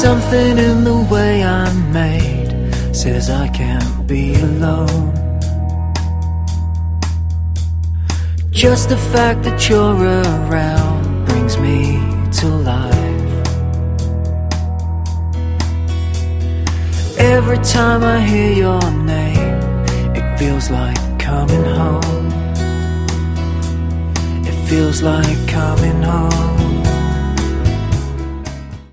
Something in the way I'm made says I can't be alone. Just the fact that you're around brings me to life. Every time I hear your name, it feels like coming home. It feels like coming home.